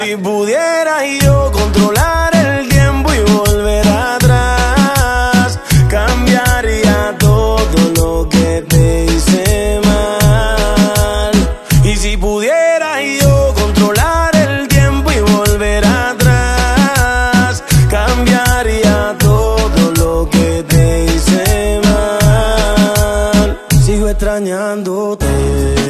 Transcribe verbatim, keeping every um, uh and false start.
Si pudiera yo controlar el tiempo y volver atrás, cambiaría todo lo que te hice mal. Y si pudiera yo controlar el tiempo y volver atrás, cambiaría todo lo que te hice mal. Sigo extrañándote.